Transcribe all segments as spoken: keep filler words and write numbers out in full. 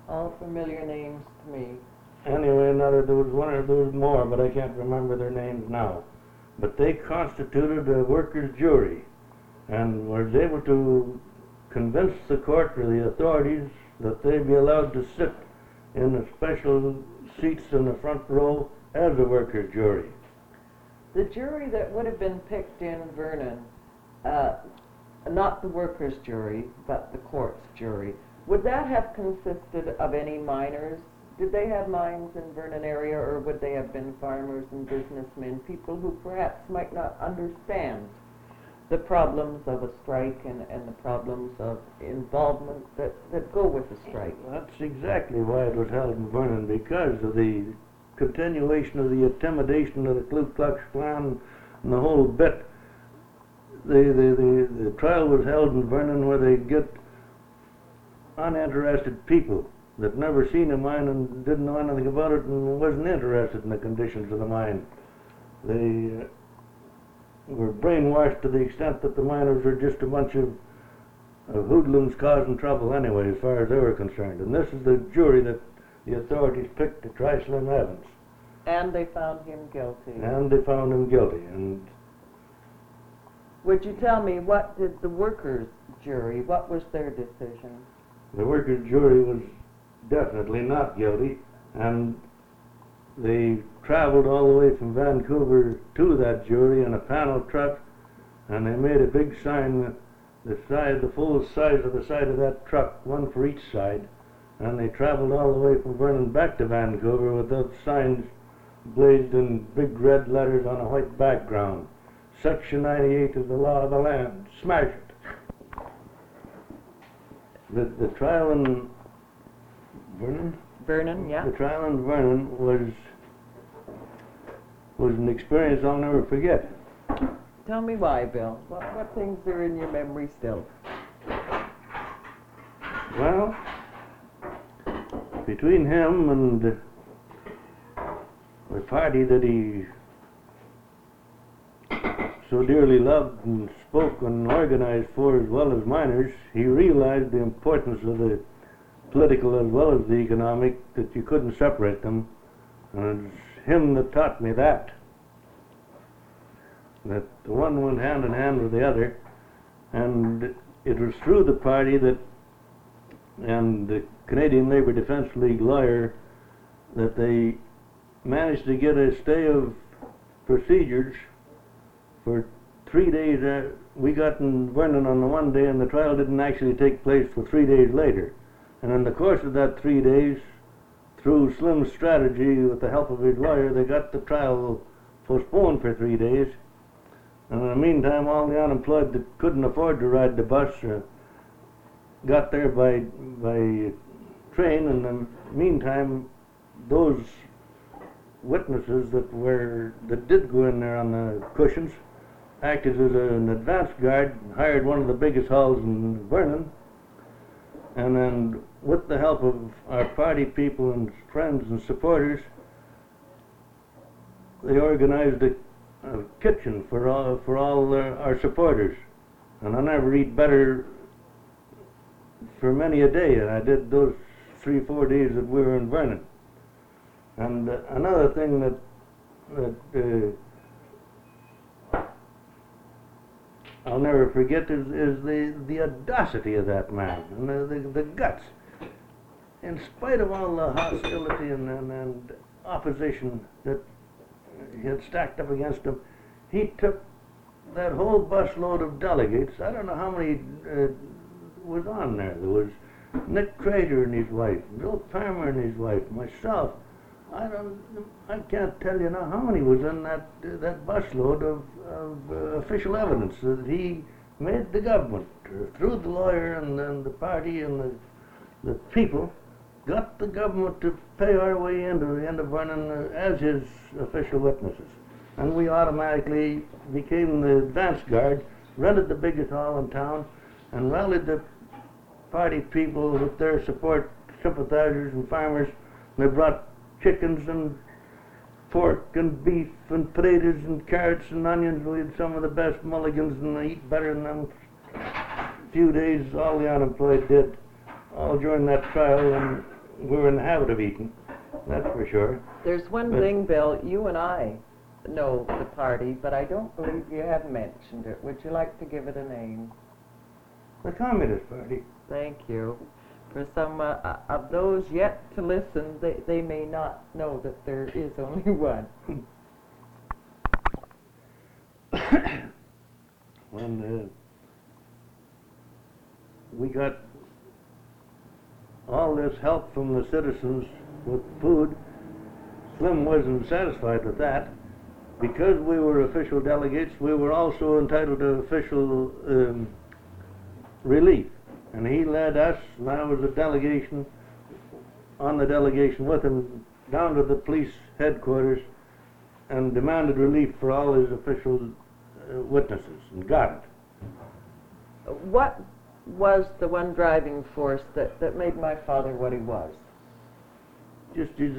All familiar names to me. Anyway, another, there was one or there was more, but I can't remember their names now. But they constituted a workers' jury and was able to convince the court or the authorities that they be allowed to sit in the special seats in the front row as a workers' jury. The jury that would have been picked in Vernon, uh, not the workers' jury, but the court's jury, would that have consisted of any miners? Did they have mines in Vernon area, or would they have been farmers and businessmen, people who perhaps might not understand the problems of a strike and, and the problems of involvement that, that go with a strike? That's exactly why it was held in Vernon, because of the continuation of the intimidation of the Ku Klux Klan and the whole bit. The, the, the, the trial was held in Vernon where they get uninterested people that never seen a mine and didn't know anything about it and wasn't interested in the conditions of the mine. They uh, were brainwashed to the extent that the miners were just a bunch of, of hoodlums causing trouble anyway, as far as they were concerned. And this is the jury that the authorities picked to try Slim Evans. And they found him guilty. And they found him guilty. And would you tell me, what did the workers' jury, what was their decision? The workers' jury was definitely not guilty, and they traveled all the way from Vancouver to that jury in a panel truck, and they made a big sign, the size, the full size of the side of that truck, one for each side, and they traveled all the way from Vernon back to Vancouver with those signs blazed in big red letters on a white background. Section ninety-eight of the law of the land. Smash it. The, the trial in Vernon? Vernon, yeah. The trial in Vernon was was an experience I'll never forget. Tell me why, Bill. What, what things are in your memory still? Well, between him and the party that he so dearly loved and spoke and organized for, as well as miners, he realized the importance of the political as well as the economic, that you couldn't separate them. And it's him that taught me that, that the one went hand in hand with the other. And it was through the party that, and the Canadian Labour Defence League lawyer, that they managed to get a stay of procedures for three days. Uh, we got in Vernon on the one day, and the trial didn't actually take place for three days later. And in the course of that three days, through Slim's strategy with the help of his lawyer, they got the trial postponed for three days. And in the meantime, all the unemployed that couldn't afford to ride the bus uh, got there by by train. And in the meantime, those witnesses that were that did go in there on the cushions acted as an advance guard, hired one of the biggest halls in Vernon, and then with the help of our party people and friends and supporters, they organized a, a kitchen for all for all uh, our supporters. And I never eat better for many a day, and I did those three, four days that we were in Vernon. And uh, another thing that that uh, I'll never forget is, is the, the audacity of that man, and the, the, the guts. In spite of all the hostility and, and, and opposition that he had stacked up against him, he took that whole busload of delegates. I don't know how many uh, was on there. There was Nick Crater and his wife, Bill Palmer and his wife, myself. I don't, I can't tell you now how many was in that uh, that busload of, of uh, official evidence that he made the government, uh, through the lawyer and, and the party and the, the people, got the government to pay our way into the end of Vernon uh, as his official witnesses. And we automatically became the advance guard, rented the biggest hall in town, and rallied the party people with their support, sympathizers and farmers. They brought chickens and pork and beef and potatoes and carrots and onions. We had some of the best mulligans, and they eat better than them. A few days, all the unemployed did, all during that trial. And we were in the habit of eating, that's for sure. There's one But- thing, Bill, you and I know the party, but I don't believe you have mentioned it. Would you like to give it a name? The Communist Party. Thank you. For some uh, of those yet to listen, they, they may not know that there is only one. When uh, we got all this help from the citizens with food, Slim wasn't satisfied with that. Because we were official delegates, we were also entitled to official um, relief. And he led us, and I was a delegation, on the delegation with him, down to the police headquarters and demanded relief for all his official uh, witnesses, and got it. What was the one driving force that, that made my father what he was? Just his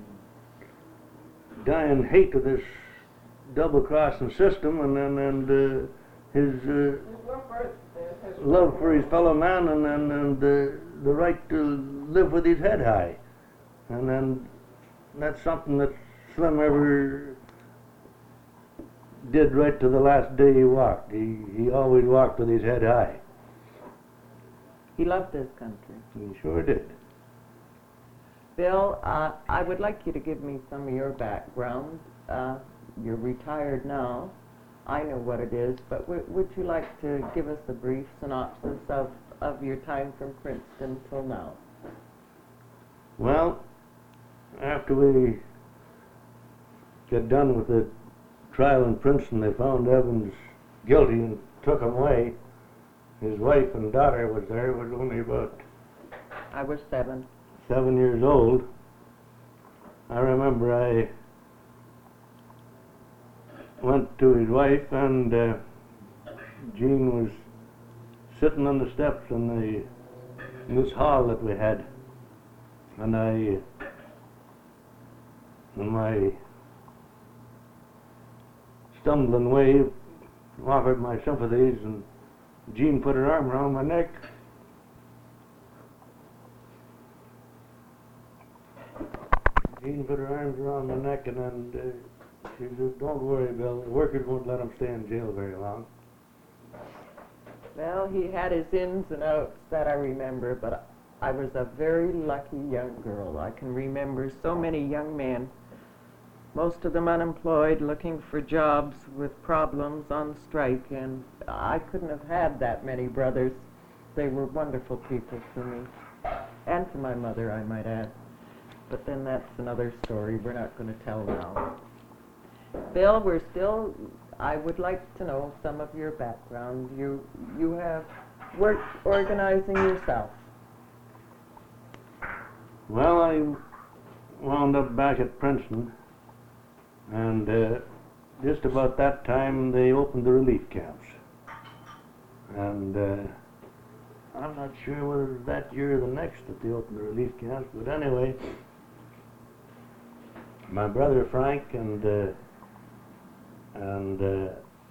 undying hate of this double-crossing system, and then and, uh, his uh, love for his fellow man, and and, and uh, the right to live with his head high, and then that's something that Slim ever did right to the last day he walked. He he always walked with his head high. He loved his country. He sure did. Bill, uh, I would like you to give me some of your background. Uh, you're retired now. I know what it is, but w would you like to give us a brief synopsis of, of your time from Princeton till now? Well, after we got done with the trial in Princeton, they found Evans guilty and took him away. His wife and daughter was there, was only about I was seven. seven years old. I remember I went to his wife, and uh, Jean was sitting on the steps in the in this hall that we had, and I, in my stumbling way, offered my sympathies, and Jean put her arm around my neck. Jean put her arms around my neck, and then uh, she said, "Don't worry, Bill, the workers won't let him stay in jail very long." Well, he had his ins and outs that I remember, but I was a very lucky young girl. I can remember so many young men, most of them unemployed, looking for jobs with problems on strike, and I couldn't have had that many brothers. They were wonderful people to me, and to my mother, I might add. But then that's another story we're not going to tell now. Bill, we're still, I would like to know some of your background. You, you have worked organizing yourself. Well, I wound up back at Princeton, and uh, just about that time they opened the relief camps. And uh, I'm not sure whether it was that year or the next that they opened the relief camps, but anyway, my brother Frank and uh, and uh,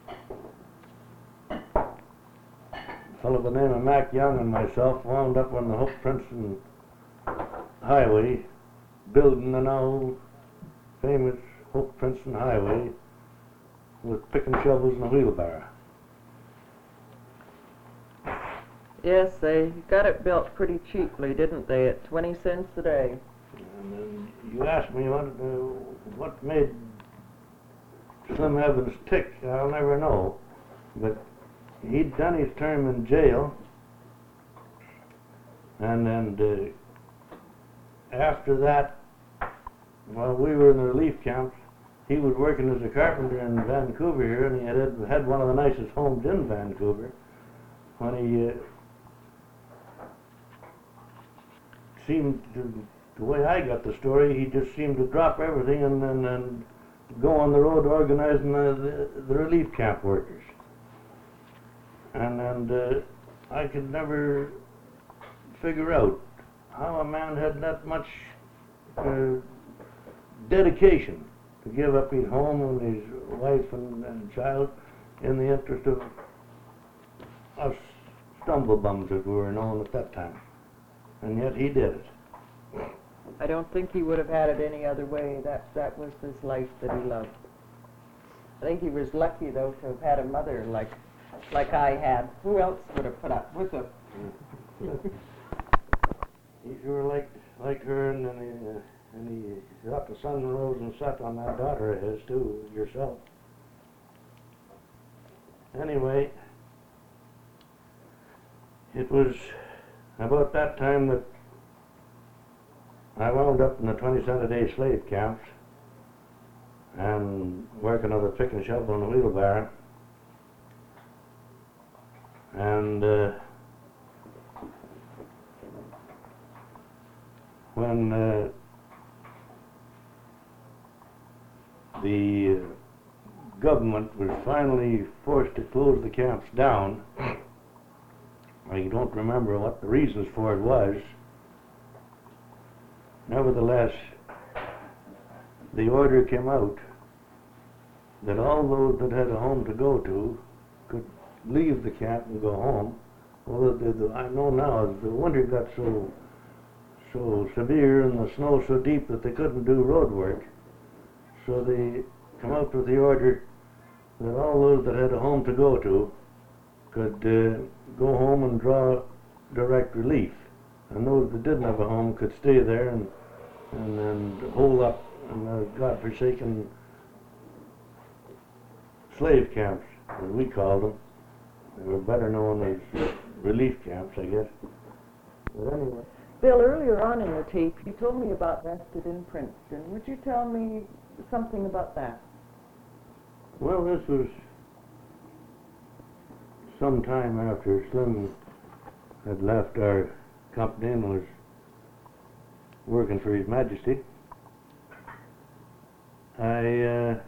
a fellow by the name of Mac Young and myself wound up on the Hope Princeton Highway, building the now famous Hope Princeton Highway with picking shovels and a wheelbarrow. Yes, they got it built pretty cheaply, didn't they, at twenty cents a day. And then you asked me what, uh, what made Slim Evans tick. I'll never know. But he'd done his term in jail, and then uh, after that, while we were in the relief camps, he was working as a carpenter in Vancouver here, and he had had one of the nicest homes in Vancouver. When he uh, seemed to, the way I got the story, he just seemed to drop everything and and, and go on the road organizing the, the, the relief camp workers. And and uh, I could never figure out how a man had that much uh, dedication to give up his home and his wife and, and child in the interest of us stumblebums, as we were known at that time. And yet he did it. I don't think he would have had it any other way. That, that was his life that he loved. I think he was lucky, though, to have had a mother like, like I had. Who else would have put up with him? He sure liked, liked her, and then he, uh, and he thought the sun rose and set on that daughter of his, too, yourself. Anyway, it was about that time that I wound up in the twenty cent a day slave camps and working on the pick and shovel and the wheelbarrow. And uh, when uh, the government was finally forced to close the camps down, I don't remember what the reasons for it was. Nevertheless, the order came out that all those that had a home to go to could leave the camp and go home. Well, the, the, I know now the winter got so so severe and the snow so deep that they couldn't do road work. So they come out with the order that all those that had a home to go to could uh, go home and draw direct relief, and those that didn't have a home could stay there and and, and hold up in the godforsaken slave camps, as we called them. They were better known as relief camps, I guess. But anyway. Bill, earlier on in the tape, you told me about Rested in Princeton. Would you tell me something about that? Well, this was some time after Slim had left our company and was working for His Majesty. I uh,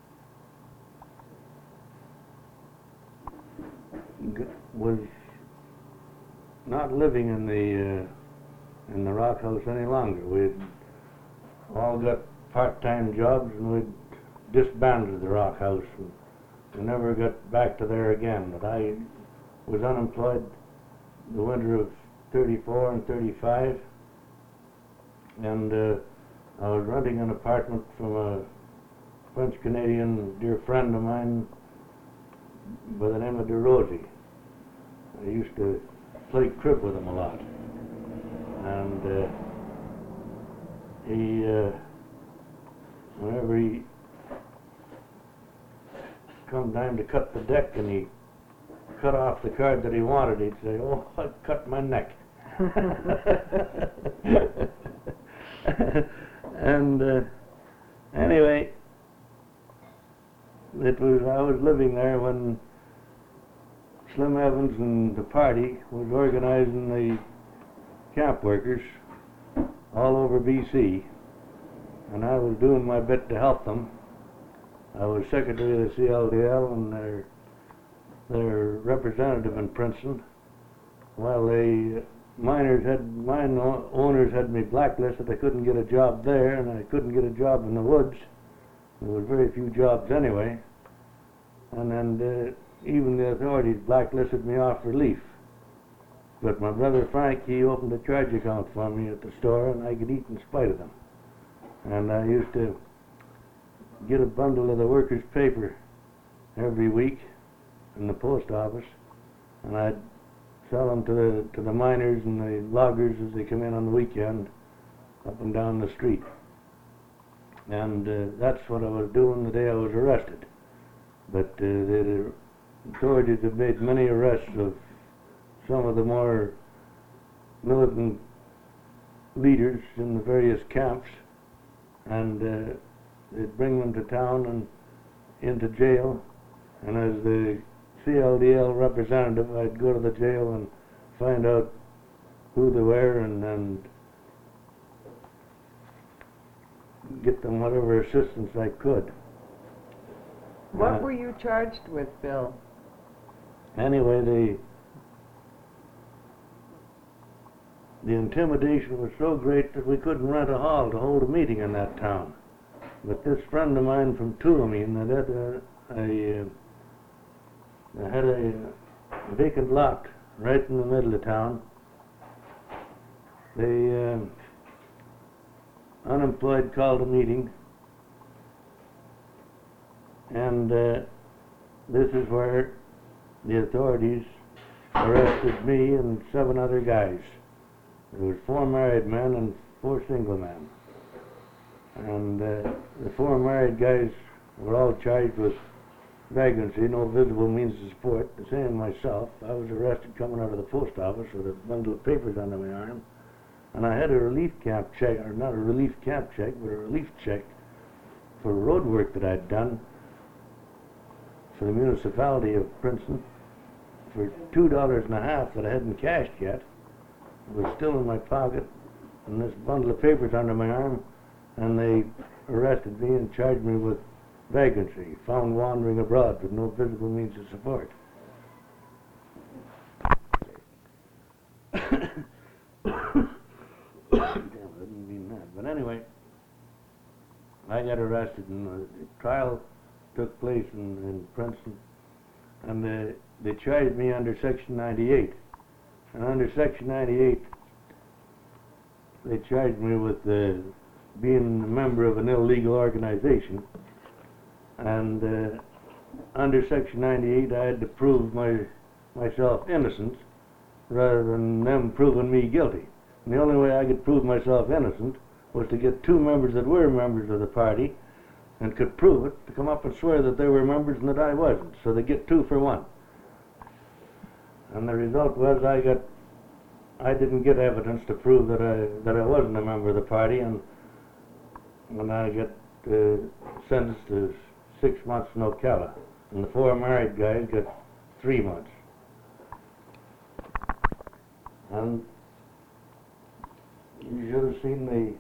g- was not living in the uh, in the rock house any longer. We'd all got part-time jobs and we'd disbanded the rock house. And we never got back to there again. But I was unemployed the winter of thirty-four and thirty-five, and uh, I was renting an apartment from a French-Canadian dear friend of mine by the name of De Rosy. I used to play crib with him a lot, and uh, he, uh, whenever he come time to cut the deck and he cut off the card that he wanted, he'd say, "Oh, I cut my neck." And uh, anyway, it was I was living there when Slim Evans and the party was organizing the camp workers all over B C, and I was doing my bit to help them. I was secretary of the C L D L and their their representative in Princeton, while the miners had mine owners had me blacklisted. I couldn't get a job there, and I couldn't get a job in the woods. There was very few jobs anyway, and then uh, even the authorities blacklisted me off relief. But my brother Frank, he opened a charge account for me at the store, and I could eat in spite of them. And I used to get a bundle of the workers' paper every week in the post office, and I'd sell them to the to the miners and the loggers as they come in on the weekend up and down the street. And uh, that's what I was doing the day I was arrested. But uh, the, the authorities have made many arrests of some of the more militant leaders in the various camps, and uh, they'd bring them to town and into jail, and as the C L D L representative, I'd go to the jail and find out who they were and, and get them whatever assistance I could. What Uh, were you charged with, Bill? Anyway, the the intimidation was so great that we couldn't rent a hall to hold a meeting in that town. But this friend of mine from Tulameen that had a, a, uh, had a vacant lot right in the middle of town, they uh, unemployed, called a meeting, and uh, this is where the authorities arrested me and seven other guys. There was four married men and four single men. And uh, the four married guys were all charged with vagrancy, no visible means of support. The same myself. I was arrested coming out of the post office with a bundle of papers under my arm. And I had a relief camp check, or not a relief camp check, but a relief check for road work that I'd done for the municipality of Princeton for two dollars and a half that I hadn't cashed yet. It was still in my pocket, and this bundle of papers under my arm, and they arrested me and charged me with vagrancy, found wandering abroad with no visible means of support. Damn, I didn't mean that. But anyway, I got arrested, and the trial took place in, in Princeton, and they, they charged me under Section ninety-eight. And under Section ninety-eight, they charged me with uh, being a member of an illegal organization. And uh, under Section ninety-eight, I had to prove my myself innocent rather than them proving me guilty. And the only way I could prove myself innocent was to get two members that were members of the party and could prove it, to come up and swear that they were members and that I wasn't. So they get two for one. And the result was I got, I didn't get evidence to prove that I that I wasn't a member of the party, and when I got uh, sentenced to six months in Ocala, and the four married guys got three months. And you should have seen the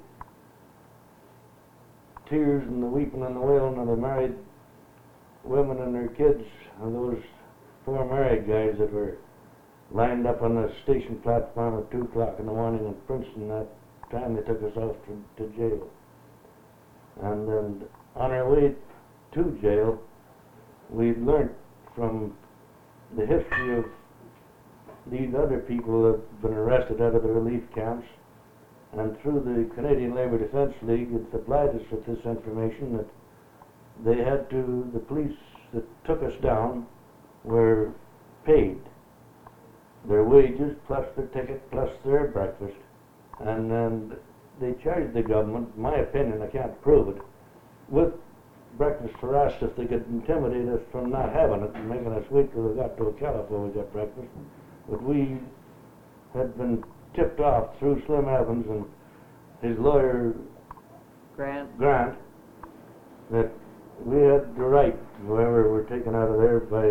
tears and the weeping and the wailing of the married women and their kids, and those four married guys that were lined up on the station platform at two o'clock in the morning in Princeton that time they took us off to, to jail. And then on our way to jail, we learned from the history of these other people that have been arrested out of the relief camps, and through the Canadian Labour Defence League, it supplied us with this information that they had to, the police that took us down were paid their wages plus their ticket plus their breakfast, and then they charged the government, in my opinion, I can't prove it, with breakfast for us if they could intimidate us from not having it and making us wait till we got to Ocala before we got breakfast. But we had been tipped off through Slim Evans and his lawyer Grant, Grant that we had the right, whoever were taken out of there by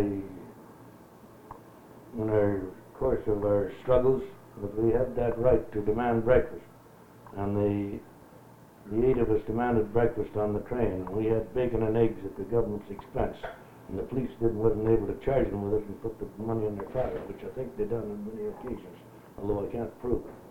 in our course of our struggles, that we had that right to demand breakfast. And the the eight of us demanded breakfast on the train. We had bacon and eggs at the government's expense, and the police didn't wasn't able to charge them with it and put the money in their pocket, which I think they done on many occasions, although I can't prove it.